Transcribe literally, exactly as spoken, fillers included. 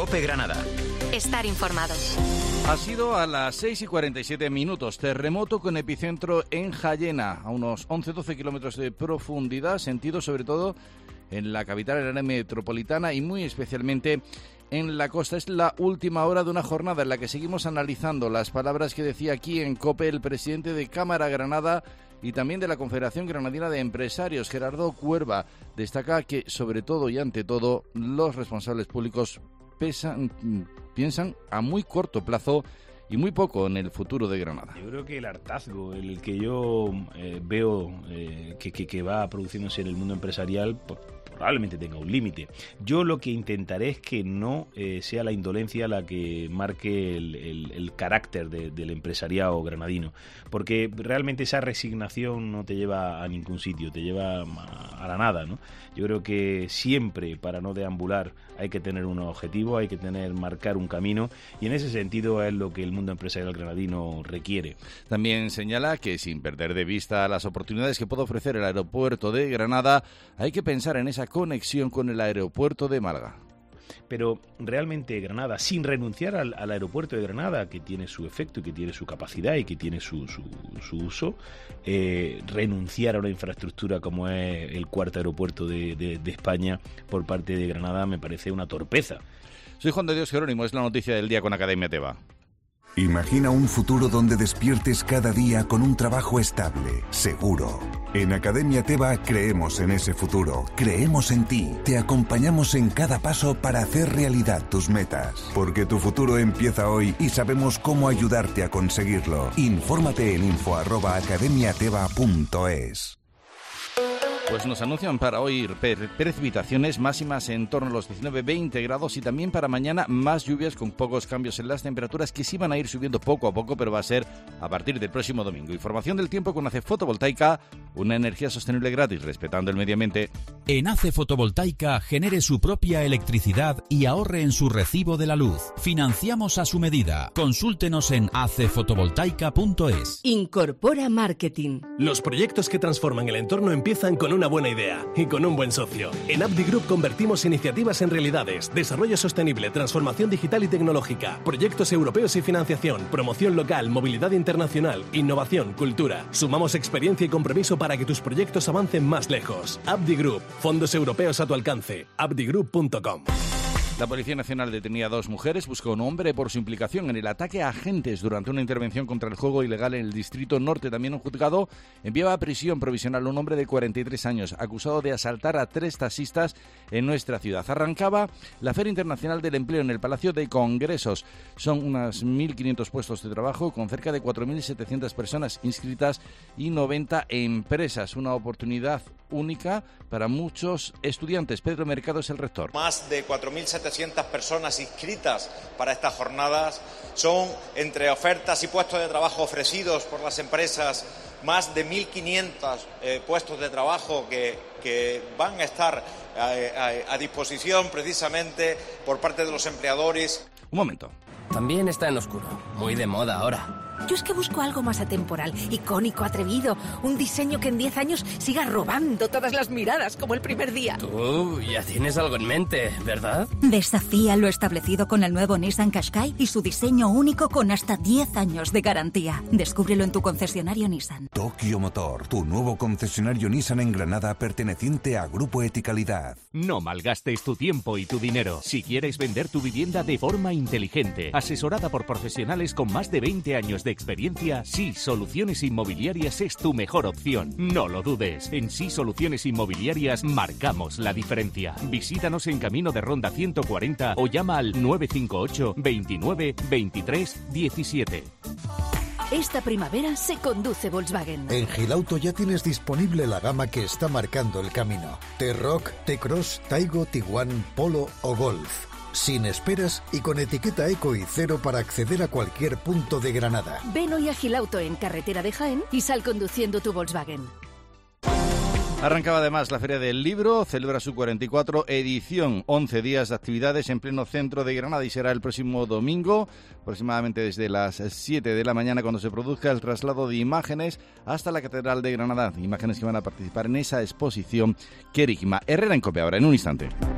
COPE Granada. Estar informado. Ha sido a las seis y cuarenta y siete minutos. Terremoto con epicentro en Jayena, a unos once a doce kilómetros de profundidad, sentido sobre todo en la capital del área metropolitana y muy especialmente en la costa. Es la última hora de una jornada en la que seguimos analizando las palabras que decía aquí en COPE el presidente de Cámara Granada y también de la Confederación Granadina de Empresarios, Gerardo Cuerva. Destaca que, sobre todo y ante todo, los responsables públicos pesan, piensan a muy corto plazo y muy poco en el futuro de Granada. Yo creo que el hartazgo, el que yo eh, veo eh, que, que, que va produciéndose en el mundo empresarial, pues, probablemente tenga un límite. Yo lo que intentaré es que no eh, sea la indolencia la que marque el, el, el carácter de, del empresariado granadino, porque realmente esa resignación no te lleva a ningún sitio, te lleva a, a la nada, ¿no? Yo creo que siempre, para no deambular, hay que tener un objetivo, hay que tener, marcar un camino, y en ese sentido es lo que el mundo empresarial granadino requiere. También señala que, sin perder de vista las oportunidades que puede ofrecer el aeropuerto de Granada, hay que pensar en esa conexión con el aeropuerto de Málaga. Pero realmente Granada, sin renunciar al, al aeropuerto de Granada, que tiene su efecto y que tiene su capacidad y que tiene su, su, su uso, eh, renunciar a una infraestructura como es el cuarto aeropuerto de, de, de España por parte de Granada me parece una torpeza. Soy Juan de Dios Jerónimo, es la noticia del día con Academia Teva. Imagina un futuro donde despiertes cada día con un trabajo estable, seguro. En Academia Teva creemos en ese futuro, creemos en ti, te acompañamos en cada paso para hacer realidad tus metas. Porque tu futuro empieza hoy y sabemos cómo ayudarte a conseguirlo. Infórmate en info arroba academiateva punto es. Pues nos anuncian para hoy precipitaciones máximas en torno a los diecinueve a veinte grados y también para mañana más lluvias con pocos cambios en las temperaturas que sí van a ir subiendo poco a poco, pero va a ser a partir del próximo domingo. Información del tiempo con A C E Fotovoltaica, una energía sostenible gratis respetando el medio ambiente. En A C E Fotovoltaica genere su propia electricidad y ahorre en su recibo de la luz. Financiamos a su medida. Consúltenos en a c e fotovoltaica punto es. Incorpora Marketing. Los proyectos que transforman el entorno empiezan con una buena idea y con un buen socio. En Abdi Group convertimos iniciativas en realidades, desarrollo sostenible, transformación digital y tecnológica, proyectos europeos y financiación, promoción local, movilidad internacional, innovación, cultura. Sumamos experiencia y compromiso para que tus proyectos avancen más lejos. Abdi Group, fondos europeos a tu alcance. abdi group punto com. La Policía Nacional detenía a dos mujeres, buscó a un hombre por su implicación en el ataque a agentes durante una intervención contra el juego ilegal en el Distrito Norte. También un juzgado enviaba a prisión provisional a un hombre de cuarenta y tres años, acusado de asaltar a tres taxistas en nuestra ciudad. Arrancaba la Feria Internacional del Empleo en el Palacio de Congresos. Son unos mil quinientos puestos de trabajo con cerca de cuatro mil setecientas personas inscritas y noventa empresas. Una oportunidad única para muchos estudiantes. Pedro Mercado es el rector. Más de cuatro mil setecientas personas inscritas para estas jornadas. Son, entre ofertas y puestos de trabajo ofrecidos por las empresas, más de mil quinientos eh, puestos de trabajo que, que van a estar a, a, a disposición precisamente por parte de los empleadores. Un momento. También está en oscuro, muy de moda ahora. Yo es que busco algo más atemporal, icónico, atrevido, un diseño que en diez años siga robando todas las miradas como el primer día. Tú ya tienes algo en mente, ¿verdad? Desafía lo establecido con el nuevo Nissan Qashqai y su diseño único con hasta diez años de garantía. Descúbrelo en tu concesionario Nissan. Tokio Motor, tu nuevo concesionario Nissan en Granada perteneciente a Grupo Eticalidad. No malgastes tu tiempo y tu dinero. Si quieres vender tu vivienda de forma inteligente, asesorada por profesionales con más de veinte años de experiencia, Sí Soluciones Inmobiliarias es tu mejor opción. No lo dudes. En Sí Soluciones Inmobiliarias marcamos la diferencia. Visítanos en Camino de Ronda ciento cuarenta o llama al nueve cinco ocho, veintinueve, veintitrés, diecisiete. Esta primavera se conduce Volkswagen. En Gilauto ya tienes disponible la gama que está marcando el camino. T-Roc, T-Cross, Taigo, Tiguan, Polo o Golf. Sin esperas y con etiqueta eco y cero para acceder a cualquier punto de Granada. Ven hoy a Gilauto en carretera de Jaén y sal conduciendo tu Volkswagen. Arrancaba además la Feria del Libro, celebra su cuarenta y cuatro edición, once días de actividades en pleno centro de Granada y será el próximo domingo, aproximadamente desde las siete de la mañana cuando se produzca el traslado de imágenes hasta la Catedral de Granada, imágenes que van a participar en esa exposición Querigma. Herrera en COPE ahora, en un instante.